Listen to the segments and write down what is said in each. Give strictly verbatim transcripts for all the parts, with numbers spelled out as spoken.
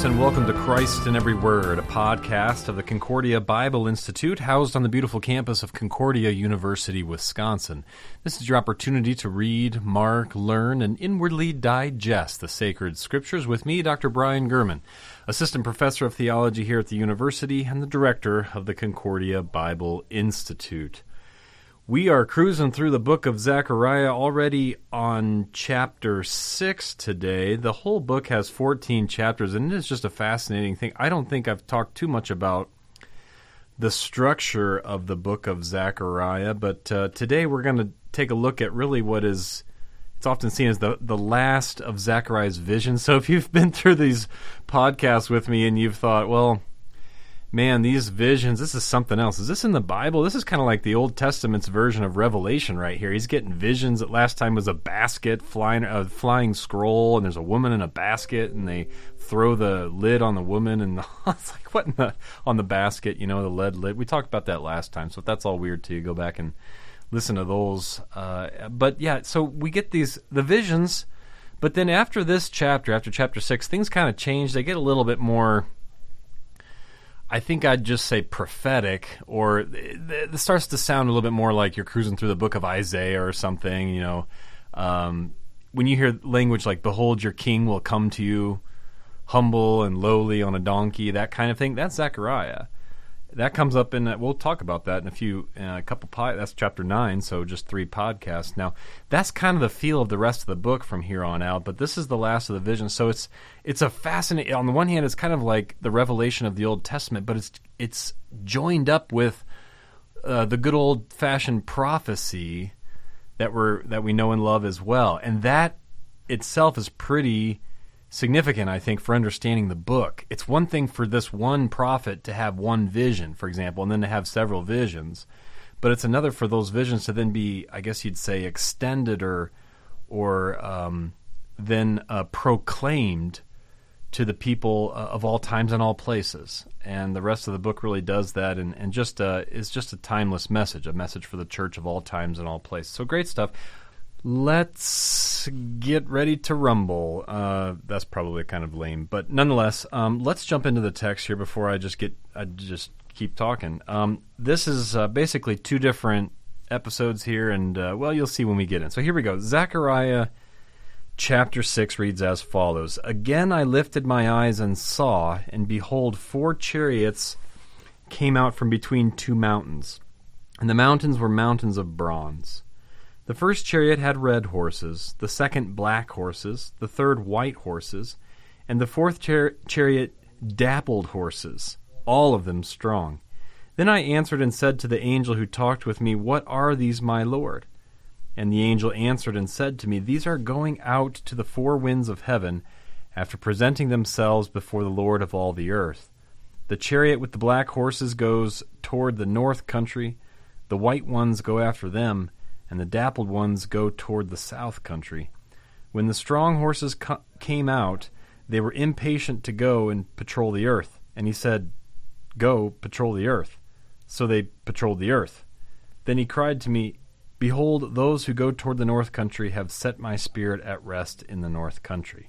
folks, and welcome to Christ in Every Word, a podcast of the Concordia Bible Institute, housed on the beautiful campus of Concordia University, Wisconsin. This is your opportunity to read, mark, learn, and inwardly digest the sacred scriptures with me, Doctor Brian Gurman, Assistant Professor of Theology here at the university and the Director of the Concordia Bible Institute. We are cruising through the book of Zechariah, already on chapter six today. The whole book has fourteen chapters, and it is just a fascinating thing. I don't think I've talked too much about the structure of the book of Zechariah, but uh, today we're going to take a look at really what is, it's often seen as the, the last of Zechariah's visions. So if you've been through these podcasts with me and you've thought, well, man, these visions, this is something else. Is this in the Bible? This is kind of like the Old Testament's version of Revelation right here. He's getting visions that last time was a basket, flying, a flying scroll, and there's a woman in a basket, and they throw the lid on the woman, and it's like, what in the, on the basket, you know, the lead lid. We talked about that last time, so if that's all weird to you, go back and listen to those. Uh, but yeah, so we get these, the visions, but then after this chapter, after chapter six, things kind of change. They get a little bit more, I think I'd just say prophetic, or it starts to sound a little bit more like you're cruising through the book of Isaiah or something, you know. Um, when you hear language like, behold, your king will come to you, humble and lowly on a donkey, that kind of thing, that's Zechariah. That comes up in, we'll talk about that in a few, uh, a couple, pod, that's chapter nine, so just three podcasts. Now, that's kind of the feel of the rest of the book from here on out, but this is the last of the visions, so it's it's a fascinating, on the one hand, it's kind of like the revelation of the Old Testament, but it's it's joined up with uh, the good old-fashioned prophecy that we're that we know and love as well, and that itself is pretty significant, I think, for understanding the book. It's one thing for this one prophet to have one vision, for example, and then to have several visions, but it's another for those visions to then be, I guess you'd say, extended or or um, then uh, proclaimed to the people uh, of all times and all places. And the rest of the book really does that, and, and just uh, is just a timeless message, a message for the church of all times and all places. So great stuff. Let's get ready to rumble. Uh, that's probably kind of lame, but nonetheless, um, let's jump into the text here before I just get I just keep talking. Um, this is uh, basically two different episodes here, and uh, well, you'll see when we get in. So here we go. Zechariah chapter six reads as follows: Again I lifted my eyes and saw, and behold, four chariots came out from between two mountains, and the mountains were mountains of bronze. The first chariot had red horses, the second black horses, the third white horses, and the fourth char- chariot dappled horses, all of them strong. Then I answered and said to the angel who talked with me, What are these, my Lord? And the angel answered and said to me, These are going out to the four winds of heaven, after presenting themselves before the Lord of all the earth. The chariot with the black horses goes toward the north country, the white ones go after them, and the dappled ones go toward the south country. When the strong horses co- came out, they were impatient to go and patrol the earth. And he said, Go, patrol the earth. So they patrolled the earth. Then he cried to me, Behold, those who go toward the north country have set my spirit at rest in the north country.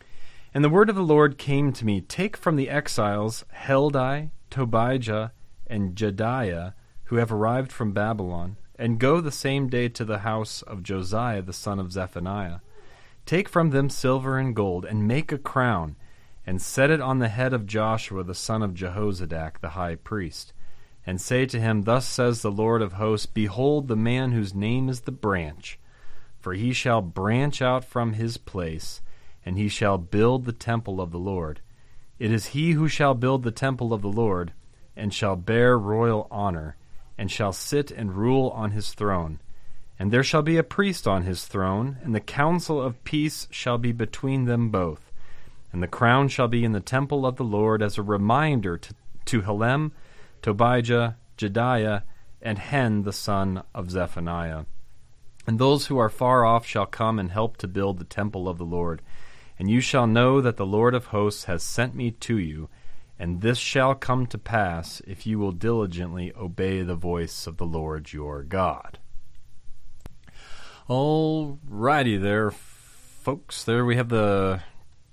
And the word of the Lord came to me, Take from the exiles Heldai, Tobijah, and Jedaiah, who have arrived from Babylon, and go the same day to the house of Josiah the son of Zephaniah. Take from them silver and gold, and make a crown, and set it on the head of Joshua the son of Jehozadak the high priest. And say to him, Thus says the Lord of hosts, Behold the man whose name is the branch, for he shall branch out from his place, and he shall build the temple of the Lord. It is he who shall build the temple of the Lord, and shall bear royal honor, and shall sit and rule on his throne. And there shall be a priest on his throne, and the counsel of peace shall be between them both. And the crown shall be in the temple of the Lord as a reminder to, to Helem, Tobijah, Jedaiah, and Hen the son of Zephaniah. And those who are far off shall come and help to build the temple of the Lord. And you shall know that the Lord of hosts has sent me to you, and this shall come to pass if you will diligently obey the voice of the Lord your God. All righty there, folks. There we have the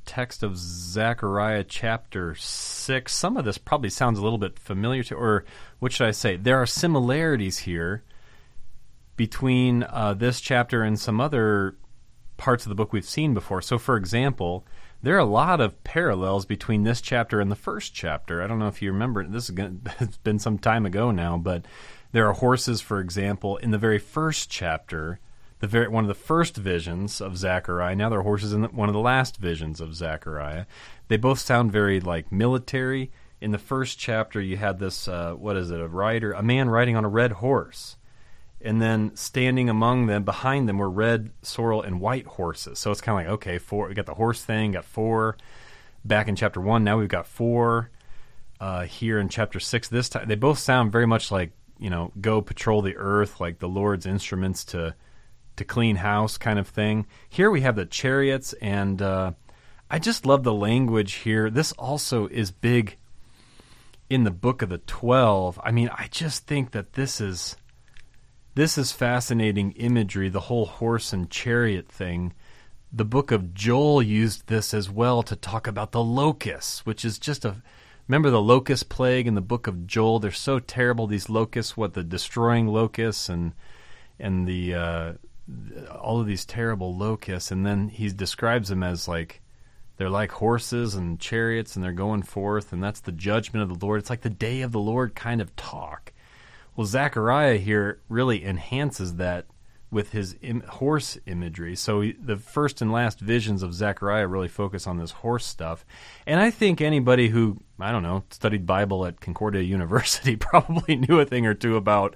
text of Zechariah chapter six. Some of this probably sounds a little bit familiar to, or what should I say? There are similarities here between uh, this chapter and some other parts of the book we've seen before. So, for example, there are a lot of parallels between this chapter and the first chapter. I don't know if you remember, this is gonna, it's been some time ago now, but there are horses, for example, in the very first chapter, the very one of the first visions of Zechariah. Now there are horses in the, one of the last visions of Zechariah. They both sound very like military. In the first chapter, you had this, uh, what is it, a rider, a man riding on a red horse. And then standing among them, behind them, were red, sorrel, and white horses. So it's kind of like, okay, four. We got the horse thing, got four. Back in chapter one, now we've got four. Uh, here in chapter six, this time, they both sound very much like, you know, go patrol the earth, like the Lord's instruments to to clean house kind of thing. Here we have the chariots, and uh, I just love the language here. This also is big in the book of the twelve. I mean, I just think that this is... This is fascinating imagery, the whole horse and chariot thing. The book of Joel used this as well to talk about the locusts, which is just a... Remember the locust plague in the book of Joel? They're so terrible, these locusts, what, the destroying locusts and and the uh, all of these terrible locusts. And then he describes them as like, they're like horses and chariots, and they're going forth, and that's the judgment of the Lord. It's like the day of the Lord kind of talk. Well, Zechariah here really enhances that with his im- horse imagery. So he, the first and last visions of Zechariah really focus on this horse stuff. And I think anybody who, I don't know, studied Bible at Concordia University probably knew a thing or two about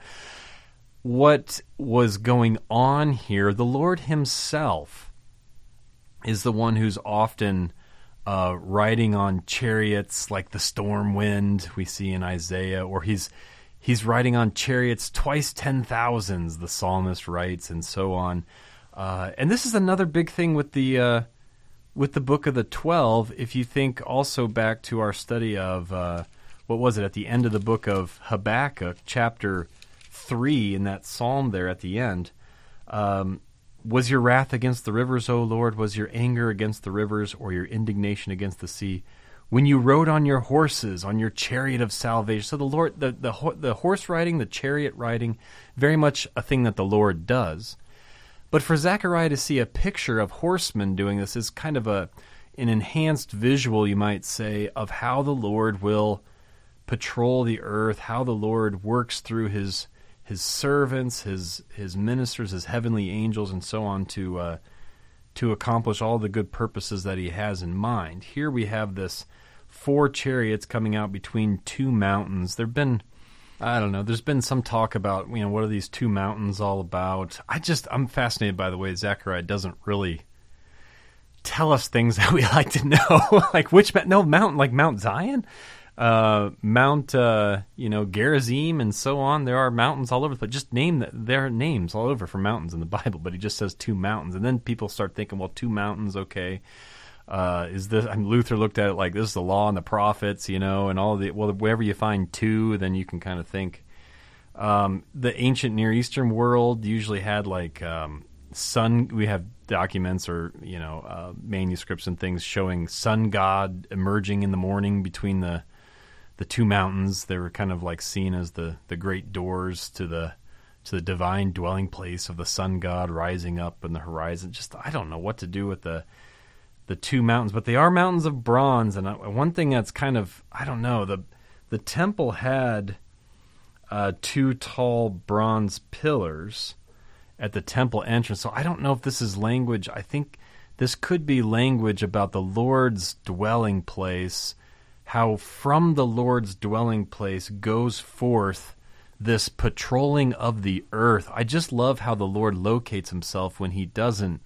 what was going on here. The Lord himself is the one who's often uh, riding on chariots like the storm wind we see in Isaiah, or he's He's riding on chariots twice ten thousands, the psalmist writes, and so on. Uh, and this is another big thing with the uh, with the book of the twelve. If you think also back to our study of, uh, what was it, at the end of the book of Habakkuk, chapter three, in that psalm there at the end, um, was your wrath against the rivers, O Lord? Was your anger against the rivers, or your indignation against the sea? When you rode on your horses, on your chariot of salvation. So the Lord, the, the the horse riding, the chariot riding, very much a thing that the Lord does. But for Zechariah to see a picture of horsemen doing this is kind of a an enhanced visual, you might say, of how the Lord will patrol the earth, how the Lord works through his his servants, his his ministers, his heavenly angels, and so on to uh, to accomplish all the good purposes that he has in mind. Here we have this four chariots coming out between two mountains. There've been, I don't know, there's been some talk about, you know, what are these two mountains all about? I just, I'm fascinated by the way Zechariah doesn't really tell us things that we like to know. Like which, no, mountain, like Mount Zion? Uh, Mount, uh, you know, Gerizim and so on. There are mountains all over, but just name that. There are names all over for mountains in the Bible, but he just says two mountains. And then people start thinking, well, two mountains, okay. Uh, is this, I mean, Luther looked at it like this is the law and the prophets, you know, and all the, well, wherever you find two, then you can kind of think. Um, the ancient Near Eastern world usually had like, um, sun, we have documents or, you know, uh, manuscripts and things showing sun god emerging in the morning between the, the two mountains. They were kind of like seen as the, the great doors to the to the divine dwelling place of the sun god rising up in the horizon. Just, I don't know what to do with the the two mountains, but they are mountains of bronze. And one thing that's kind of, I don't know, the the temple had uh, two tall bronze pillars at the temple entrance. So I don't know if this is language. I think this could be language about the Lord's dwelling place, how from the Lord's dwelling place goes forth this patrolling of the earth. I just love how the Lord locates himself when he doesn't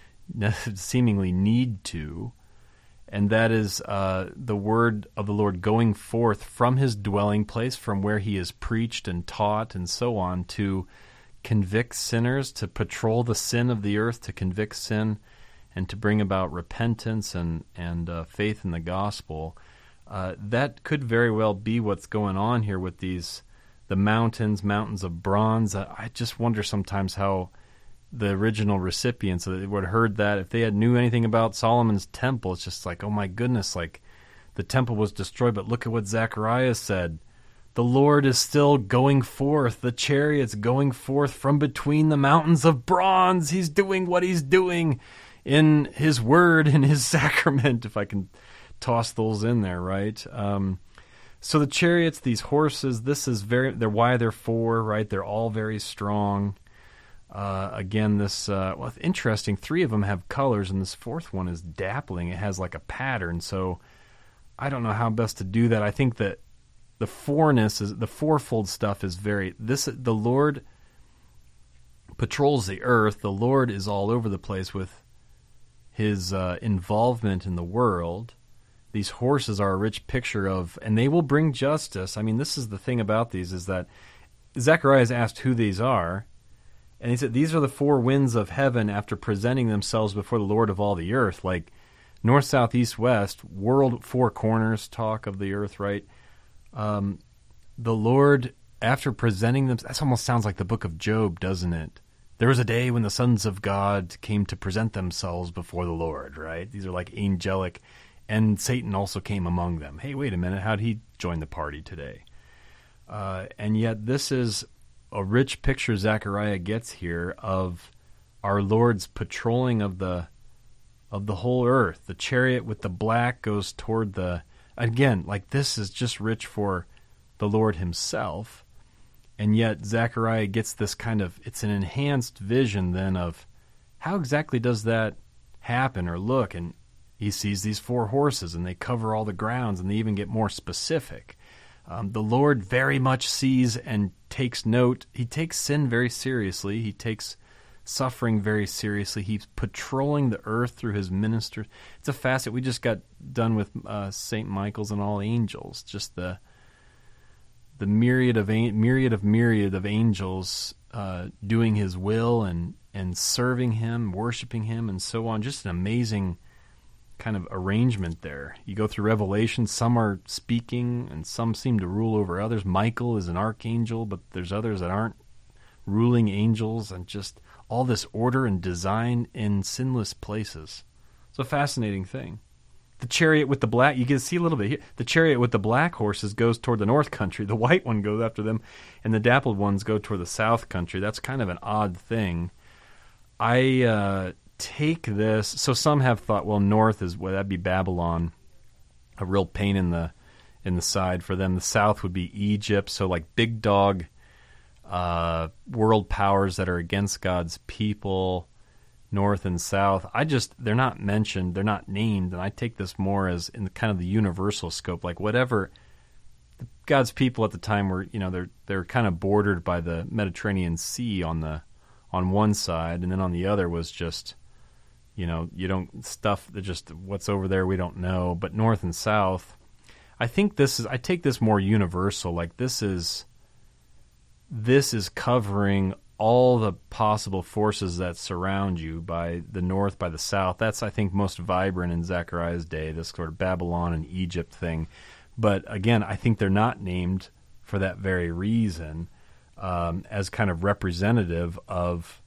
seemingly need to, and that is uh, the word of the Lord going forth from his dwelling place, from where he is preached and taught and so on, to convict sinners, to patrol the sin of the earth, to convict sin, and to bring about repentance and, and uh, faith in the gospel. Uh, that could very well be what's going on here with these, the mountains, mountains of bronze. Uh, I just wonder sometimes how the original recipients that would have heard that, if they had knew anything about Solomon's temple, it's just like, oh my goodness, like the temple was destroyed, but look at what Zechariah said. The Lord is still going forth, the chariot's going forth from between the mountains of bronze. He's doing what he's doing in his word, in his sacrament, if I can toss those in there, right? Um, so the chariots, these horses, this is very, they're why they're four, right? They're all very strong. Uh, again, this, uh, well, it's interesting, three of them have colors, and this fourth one is dappling. It has like a pattern, so I don't know how best to do that. I think that the fourness is, the fourfold stuff is very, this, the Lord patrols the earth. The Lord is all over the place with his uh, involvement in the world. These horses are a rich picture of, and they will bring justice. I mean, this is the thing about these, is that Zechariah is asked who these are, and he said, these are the four winds of heaven after presenting themselves before the Lord of all the earth. Like north, south, east, west, world, four corners talk of the earth, right? Um, the Lord, after presenting them, that almost sounds like the book of Job, doesn't it? There was a day when the sons of God came to present themselves before the Lord, right? These are like angelic, and Satan also came among them. Hey, wait a minute, how'd he join the party today? Uh, and yet this is a rich picture Zechariah gets here of our Lord's patrolling of the of the whole earth. The chariot with the black goes toward the, again, like this is just rich for the Lord himself. And yet Zechariah gets this kind of, it's an enhanced vision then of how exactly does that happen or look. And he sees these four horses, and they cover all the grounds, and they even get more specific. Um, the Lord very much sees and takes note. He takes sin very seriously. He takes suffering very seriously. He's patrolling the earth through his ministers. It's a facet. We just got done with uh, Saint Michael's and all angels. Just the the myriad of myriad of myriad of angels uh, doing his will and and serving him, worshiping him, and so on. Just an amazing kind of arrangement there. You go through Revelation, some are speaking and some seem to rule over others. Michael is an archangel, but there's others that aren't ruling angels, and just all this order and design in sinless places. It's a fascinating thing. The chariot with the black, you can see a little bit here. The chariot with the black horses goes toward the north country. The white one goes after them, and the dappled ones go toward the south country. That's kind of an odd thing. I uh, take this, so some have thought, well, north is, well, that'd be Babylon, a real pain in the in the side for them. The south would be Egypt, so like big dog uh, world powers that are against God's people, north and south. I just, they're not mentioned, they're not named, and I take this more as in the kind of the universal scope, like whatever God's people at the time were, you know, they're they're kind of bordered by the Mediterranean Sea on the on one side, and then on the other was just, you know, you don't stuff that just what's over there we don't know. But north and south, I think this is, I take this more universal. Like this is this is covering all the possible forces that surround you by the north, by the south. That's, I think, most vibrant in Zechariah's day, this sort of Babylon and Egypt thing. But again, I think they're not named for that very reason, um, as kind of representative of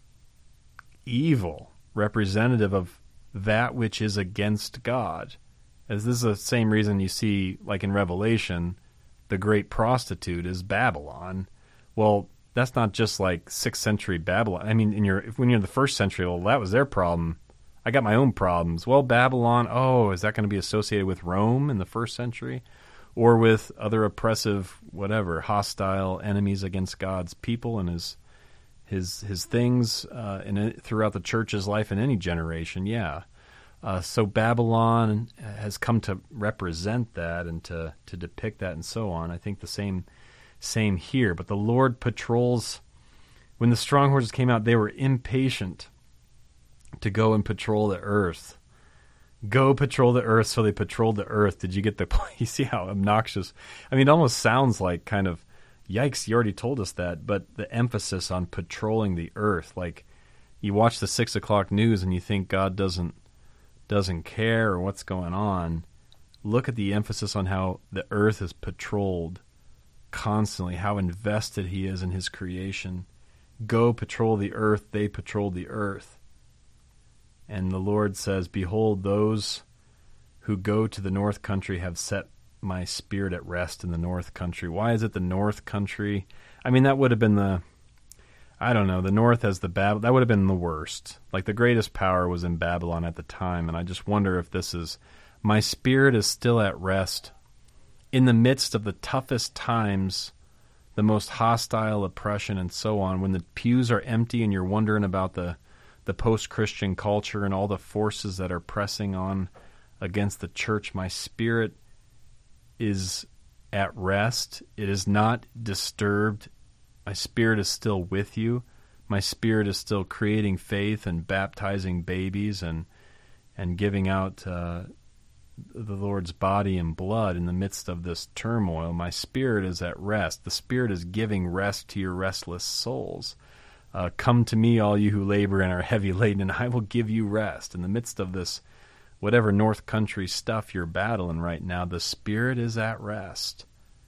evil, representative of that which is against God. As this is the same reason you see, like in Revelation, the great prostitute is Babylon. Well, that's not just like sixth century Babylon. I mean, in your when you're in the first century, well, that was their problem. I got my own problems. Well, Babylon, oh, is that going to be associated with Rome in the first century? Or with other oppressive, whatever, hostile enemies against God's people and his his his things uh, in it, throughout the church's life in any generation? Yeah. Uh, so Babylon has come to represent that and to, to depict that and so on. I think the same same here. But the Lord patrols. When the strong horses came out, they were impatient to go and patrol the earth. Go patrol the earth, so they patrolled the earth. Did you get the point? You see how obnoxious? I mean, it almost sounds like kind of, yikes, you already told us that, but the emphasis on patrolling the earth. Like, you watch the six o'clock news and you think God doesn't doesn't care or what's going on. Look at the emphasis on how the earth is patrolled constantly, how invested he is in his creation, go patrol the earth, they patrolled the earth. And the Lord says, behold, those who go to the north country have set my spirit at rest in the north country. Why is it the north country? I mean, that would have been the, I don't know, the north as the Babylon, that would have been the worst. Like the greatest power was in Babylon at the time. And I just wonder if this is, my spirit is still at rest in the midst of the toughest times, the most hostile oppression and so on, when the pews are empty and you're wondering about the, the post-Christian culture and all the forces that are pressing on against the church. My spirit is at rest. It is not disturbed. My spirit is still with you. My spirit is still creating faith and baptizing babies and and giving out uh, the Lord's body and blood in the midst of this turmoil. My spirit is at rest. The Spirit is giving rest to your restless souls. Uh, come to me, all you who labor and are heavy laden, and I will give you rest. In the midst of this, whatever North Country stuff you're battling right now, the Spirit is at rest,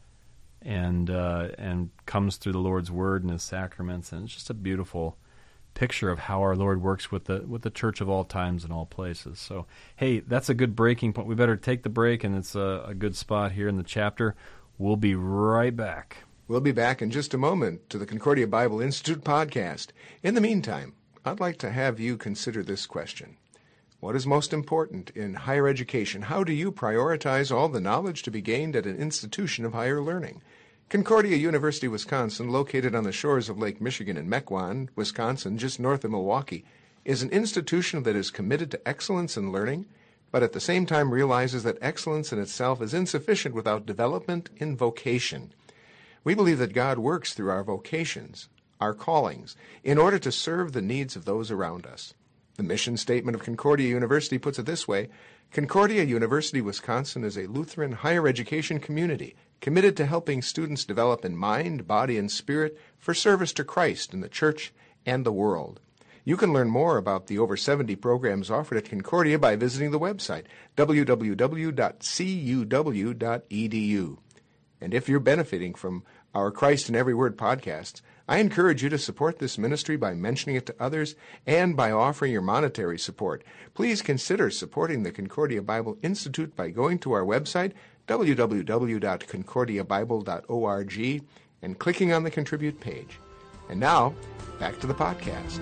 and uh, and comes through the Lord's Word and His sacraments, and it's just a beautiful picture of how our Lord works with the with the church of all times and all places. So, hey, that's a good breaking point. We better take the break, and it's a, a good spot here in the chapter. We'll be right back. We'll be back in just a moment to the Concordia Bible Institute podcast. In the meantime, I'd like to have you consider this question. What is most important in higher education? How do you prioritize all the knowledge to be gained at an institution of higher learning? Concordia University, Wisconsin, located on the shores of Lake Michigan in Mequon, Wisconsin, just north of Milwaukee, is an institution that is committed to excellence in learning, but at the same time realizes that excellence in itself is insufficient without development in vocation. We believe that God works through our vocations, our callings, in order to serve the needs of those around us. The mission statement of Concordia University puts it this way: Concordia University, Wisconsin is a Lutheran higher education community committed to helping students develop in mind, body, and spirit for service to Christ in the church and the world. You can learn more about the over seventy programs offered at Concordia by visiting the website w w w dot c u w dot e d u. And if you're benefiting from our Christ in Every Word podcasts, I encourage you to support this ministry by mentioning it to others and by offering your monetary support. Please consider supporting the Concordia Bible Institute by going to our website, w w w dot concordia bible dot org, and clicking on the Contribute page. And now, back to the podcast.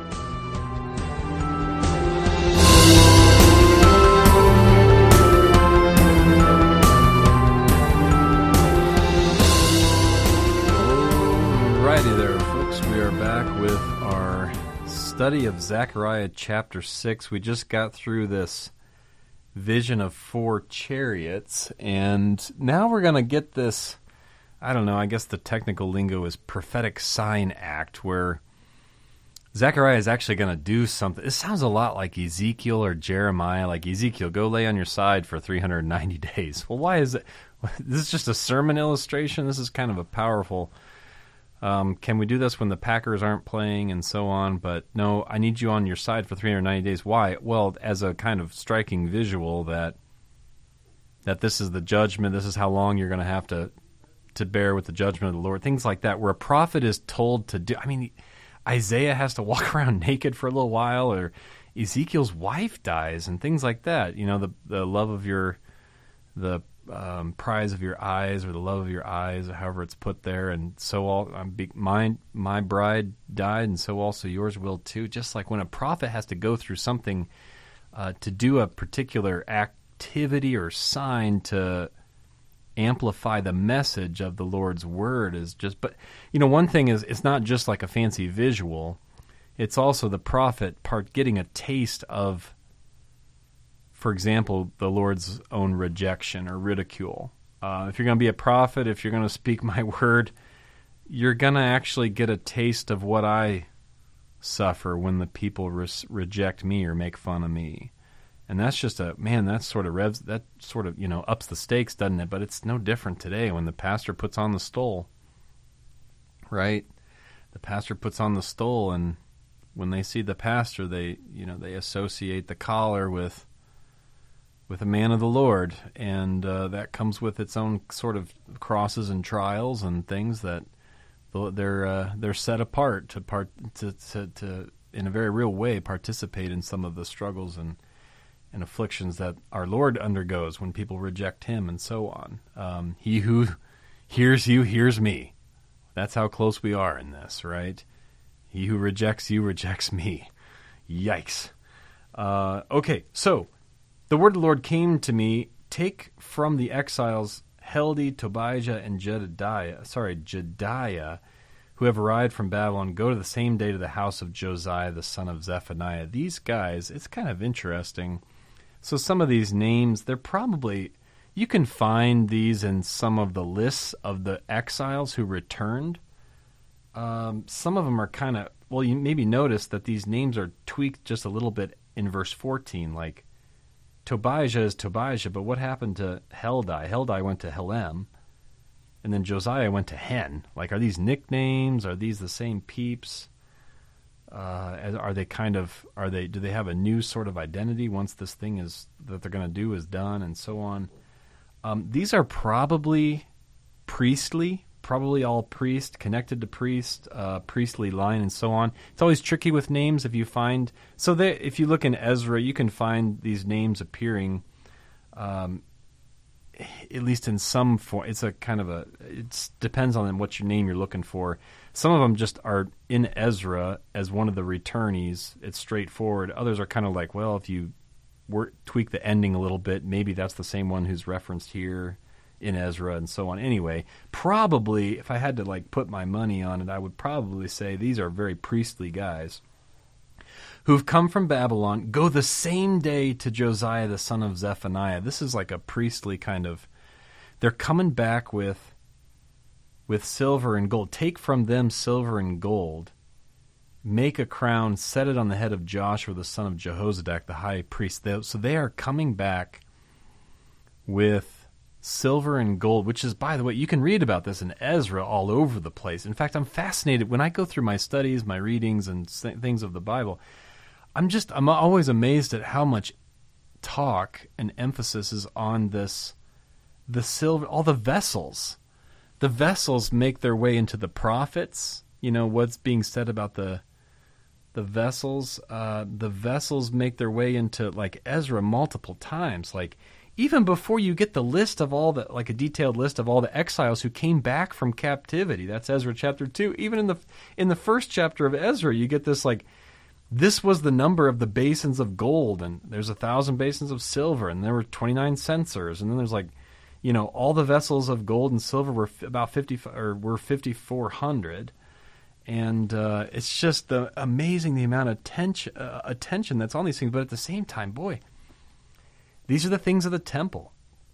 Alrighty there, folks. We are back with our study of Zechariah chapter six. We just got through this vision of four chariots, and now we're going to get this, I don't know, I guess the technical lingo is prophetic sign act, where Zechariah is actually going to do something. It sounds a lot like Ezekiel or Jeremiah, like Ezekiel, go lay on your side for three hundred ninety days. Well, why is it? This is just a sermon illustration. This is kind of a powerful... Um, can we do this when the Packers aren't playing and so on? But no, I need you on your side for three hundred ninety days. Why? Well, as a kind of striking visual that that this is the judgment, this is how long you're going to have to to bear with the judgment of the Lord, things like that, where a prophet is told to do. I mean, Isaiah has to walk around naked for a little while, or Ezekiel's wife dies and things like that. You know, the the love of your, the Um, prize of your eyes, or the love of your eyes, or however it's put there, and so all um, my my bride died, and so also yours will too. Just like when a prophet has to go through something uh, to do a particular activity or sign to amplify the message of the Lord's word, is just. But you know, one thing is, it's not just like a fancy visual; it's also the prophet part getting a taste of, for example, the Lord's own rejection or ridicule. Uh, if you're going to be a prophet, if you're going to speak my word, you're going to actually get a taste of what I suffer when the people res- reject me or make fun of me. And that's just a, man, that sort of revs, that sort of, you know, ups the stakes, doesn't it? But it's no different today when the pastor puts on the stole, right? The pastor puts on the stole, and when they see the pastor, they, you know, they associate the collar with with a man of the Lord, and uh, that comes with its own sort of crosses and trials and things that They're uh, they're set apart to part to, to to in a very real way participate in some of the struggles and and afflictions that our Lord undergoes when people reject Him and so on. Um, he who hears you hears me. That's how close we are in this, right? He who rejects you rejects me. Yikes. Uh, okay, so the word of the Lord came to me, take from the exiles Heldai, Tobijah, and Jedediah, sorry, Jedaiah, who have arrived from Babylon, go to the same day to the house of Josiah, the son of Zephaniah. These guys, it's kind of interesting. So some of these names, they're probably, you can find these in some of the lists of the exiles who returned. Um, some of them are kind of, well, you maybe notice that these names are tweaked just a little bit in verse fourteen, like Tobijah is Tobijah, but what happened to Heldai? Heldai went to Helem, and then Josiah went to Hen. Like, are these nicknames? Are these the same peeps? Uh, are they kind of, are they, do they have a new sort of identity once this thing is, that they're going to do is done, and so on? Um, these are probably priestly, probably all priest, connected to priest, uh, priestly line, and so on. It's always tricky with names if you find, so that if you look in Ezra, you can find these names appearing, um, at least in some form. It's a kind of a, it depends on what your name you're looking for. Some of them just are in Ezra as one of the returnees. It's straightforward. Others are kind of like, well, if you work, tweak the ending a little bit, maybe that's the same one who's referenced here in Ezra and so on. Anyway, probably, if I had to like put my money on it, I would probably say these are very priestly guys who've come from Babylon, go the same day to Josiah the son of Zephaniah. This is like a priestly kind of, they're coming back with with silver and gold. Take from them silver and gold, make a crown, set it on the head of Joshua the son of Jehozadak, the high priest. They, so they are coming back with silver and gold, which is, by the way, you can read about this in Ezra all over the place. In fact, I'm fascinated when I go through my studies, my readings, and things of the Bible. I'm just, I'm always amazed at how much talk and emphasis is on this, the silver, all the vessels. The vessels make their way into the prophets. You know, what's being said about the the vessels. Uh, the vessels make their way into, like, Ezra multiple times. Like, even before you get the list of all the, like a detailed list of all the exiles who came back from captivity. That's Ezra chapter two. Even in the in the first chapter of Ezra, you get this, like, this was the number of the basins of gold, and there's a thousand basins of silver, and there were twenty-nine censers, and then there's like, you know, all the vessels of gold and silver were f- about fifty or were fifty-four hundred, and uh, it's just the amazing the amount of tension, uh, attention that's on these things. But at the same time, boy, these are the things of the temple.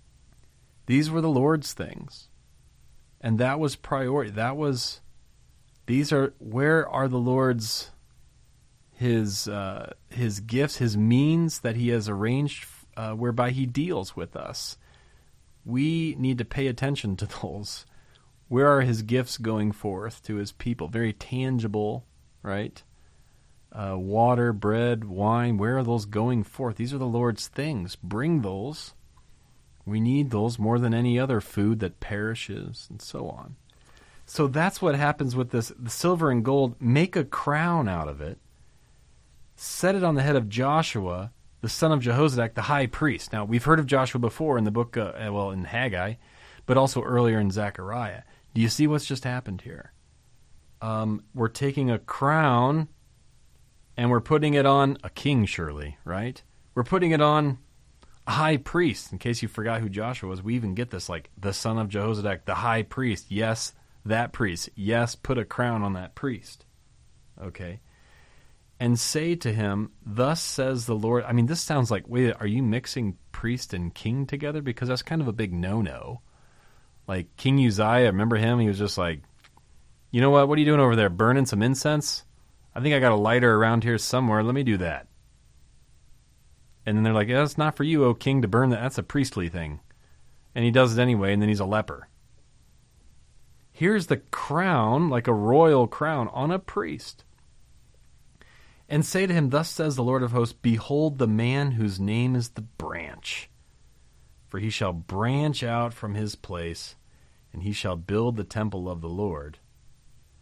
These were the Lord's things, and that was priority. That was, these are, where are the Lord's, his uh, his gifts, his means that he has arranged uh, whereby he deals with us. We need to pay attention to those. Where are his gifts going forth to his people? Very tangible, right? Uh, water, bread, wine, where are those going forth? These are the Lord's things. Bring those. We need those more than any other food that perishes, and so on. So that's what happens with this. The silver and gold, make a crown out of it. Set it on the head of Joshua, the son of Jehozadak, the high priest. Now, we've heard of Joshua before in the book, uh, well, in Haggai, but also earlier in Zechariah. Do you see what's just happened here? Um, we're taking a crown and we're putting it on a king, surely, right? We're putting it on a high priest. In case you forgot who Joshua was, we even get this, like, the son of Jehozadak, the high priest. Yes, that priest. Yes, put a crown on that priest. Okay? And say to him, thus says the Lord. I mean, this sounds like, wait, are you mixing priest and king together? Because that's kind of a big no-no. Like King Uzziah, remember him? He was just like, you know what? What are you doing over there? Burning some incense? I think I got a lighter around here somewhere. Let me do that. And then they're like, yeah, it's not for you, O king, to burn that. That's a priestly thing. And he does it anyway, and then he's a leper. Here's the crown, like a royal crown, on a priest. And say to him, thus says the Lord of hosts, behold the man whose name is the branch. For he shall branch out from his place, and he shall build the temple of the Lord.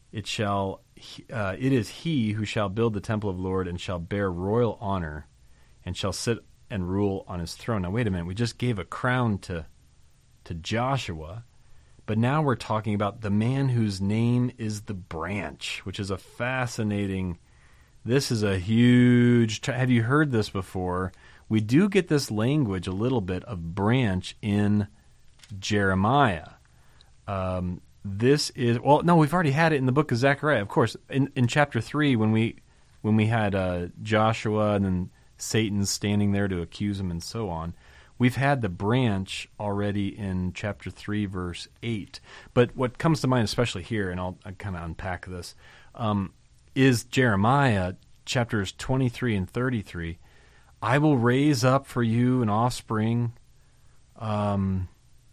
It shall, uh, it is he who shall build the temple of the Lord and shall bear royal honor and shall sit and rule on his throne. Now, wait a minute. We just gave a crown to, to Joshua, but now we're talking about the man whose name is the branch, which is a fascinating, this is a huge, have you heard this before? We do get this language a little bit of branch in Jeremiah. Um, this is, well, no, we've already had it in the book of Zechariah. Of course, in, in chapter three, when we when we had uh, Joshua and then Satan standing there to accuse him and so on, we've had the branch already in chapter three, verse eight. But what comes to mind, especially here, and I'll, I'll kind of unpack this, um, is Jeremiah chapters twenty-three and thirty-three. I will raise up for you an offspring um,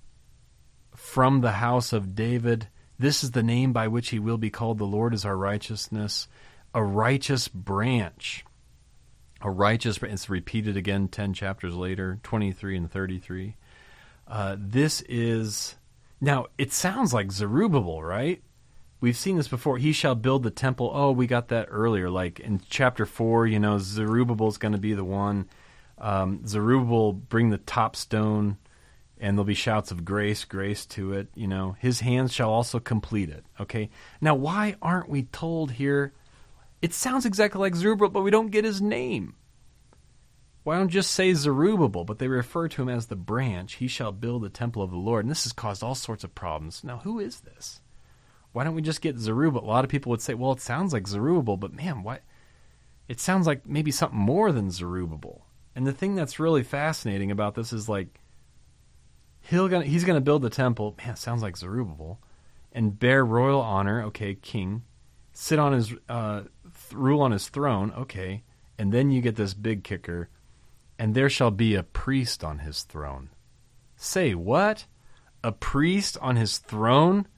from the house of David. This is the name by which he will be called. The Lord is our righteousness. A righteous branch. A righteous branch. It's repeated again ten chapters later, twenty-three and thirty-three. Uh, this is... Now, it sounds like Zerubbabel, right? We've seen this before. He shall build the temple. Oh, we got that earlier. Like in chapter four, you know, Zerubbabel's going to be the one. Um, Zerubbabel bring the top stone, and there'll be shouts of grace, grace to it. You know, his hands shall also complete it. Okay. Now, why aren't we told here? It sounds exactly like Zerubbabel, but we don't get his name. Why don't just say Zerubbabel? But they refer to him as the branch. He shall build the temple of the Lord. And this has caused all sorts of problems. Now, who is this? Why don't we just get Zerubbabel? A lot of people would say, well, it sounds like Zerubbabel, but man, why? It sounds like maybe something more than Zerubbabel. And the thing that's really fascinating about this is like, he'll gonna, he's going to build the temple. Man, it sounds like Zerubbabel. And bear royal honor. Okay, king. Sit on his, uh, th- rule on his throne. Okay. And then you get this big kicker. And there shall be a priest on his throne. Say what? A priest on his throne?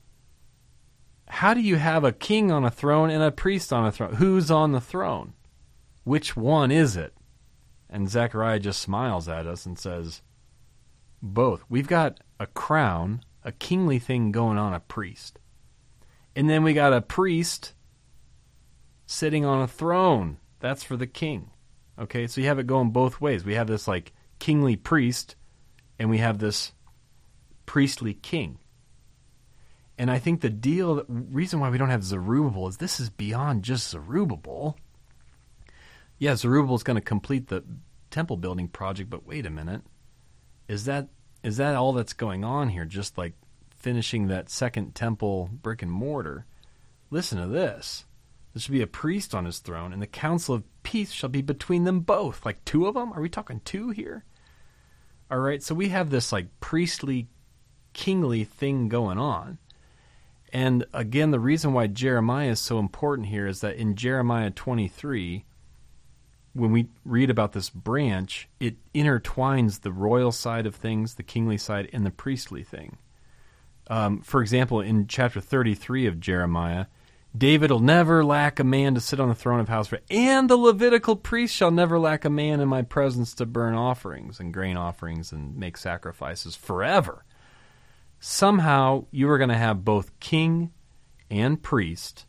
How do you have a king on a throne and a priest on a throne? Who's on the throne? Which one is it? And Zechariah just smiles at us and says, both. We've got a crown, a kingly thing going on, a priest. And then we got a priest sitting on a throne. That's for the king. Okay, so you have it going both ways. We have this like kingly priest, and we have this priestly king. And I think the deal, the reason why we don't have Zerubbabel is this is beyond just Zerubbabel. Yeah, Zerubbabel is going to complete the temple building project, but wait a minute. Is that is that all that's going on here? Just like finishing that second temple brick and mortar? Listen to this. There shall be a priest on his throne, and the council of peace shall be between them both. Like two of them? Are we talking two here? All right, so we have this like priestly, kingly thing going on. And again, the reason why Jeremiah is so important here is that in Jeremiah twenty-three, when we read about this branch, it intertwines the royal side of things, the kingly side, and the priestly thing. Um, for example, in chapter thirty-three of Jeremiah, David will never lack a man to sit on the throne of house, and the Levitical priest shall never lack a man in my presence to burn offerings and grain offerings and make sacrifices forever. Somehow you are going to have both king and priest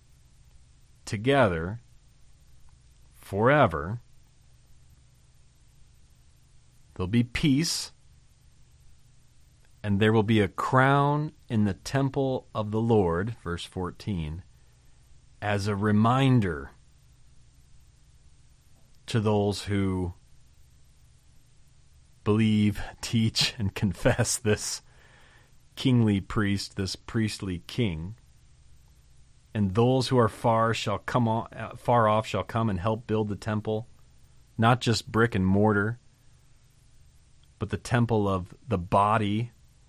together forever. There'll be peace, and there will be a crown in the temple of the Lord, verse fourteen, as a reminder to those who believe, teach, and confess this kingly priest, this priestly king. And those who are far shall come on, uh, far off shall come and help build the temple, not just brick and mortar, but the temple of the body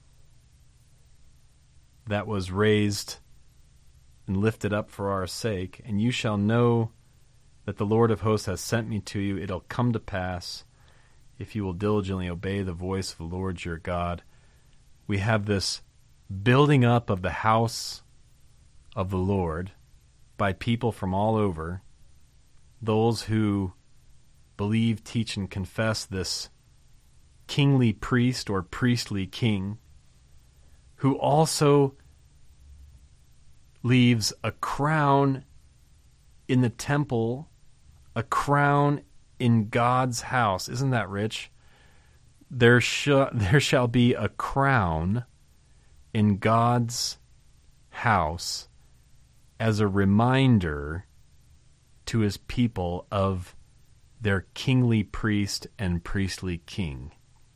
that was raised and lifted up for our sake. And you shall know that the Lord of hosts has sent me to you. It'll come to pass if you will diligently obey the voice of the Lord your God. We have this building up of the house of the Lord by people from all over, those who believe, teach, and confess this kingly priest or priestly king, who also leaves a crown in the temple, a crown in God's house. Isn't that rich? There, sh- there shall be a crown in God's house as a reminder to his people of their kingly priest and priestly king.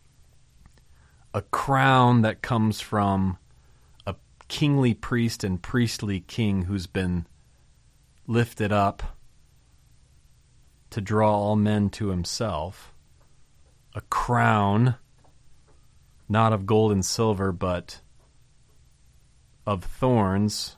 A crown that comes from a kingly priest and priestly king who's been lifted up to draw all men to himself. A crown, not of gold and silver, but of thorns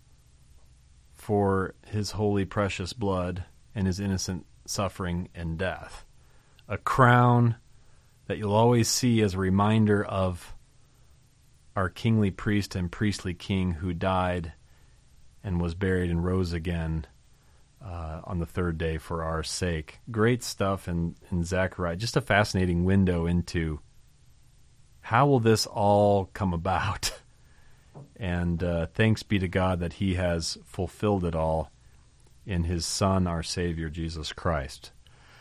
for his holy precious blood and his innocent suffering and death. A crown that you'll always see as a reminder of our kingly priest and priestly king who died and was buried and rose again uh, on the third day for our sake. Great stuff in, in Zechariah. Just a fascinating window into how will this all come about? And uh, thanks be to God that he has fulfilled it all in his Son, our Savior, Jesus Christ.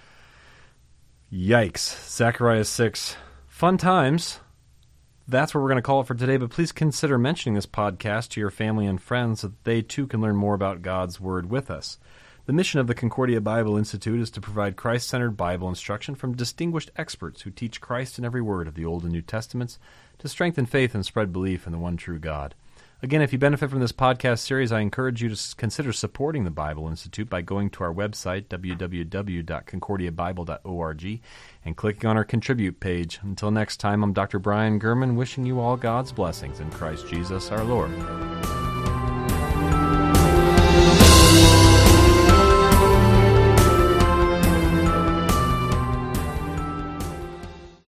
Yikes. Zechariah six. Fun times. That's what we're going to call it for today, but please consider mentioning this podcast to your family and friends so that they too can learn more about God's Word with us. The mission of the Concordia Bible Institute is to provide Christ-centered Bible instruction from distinguished experts who teach Christ in every word of the Old and New Testaments to strengthen faith and spread belief in the one true God. Again, if you benefit from this podcast series, I encourage you to consider supporting the Bible Institute by going to our website, w w w dot concordia bible dot org, and clicking on our Contribute page. Until next time, I'm Doctor Brian Gurman, wishing you all God's blessings in Christ Jesus our Lord.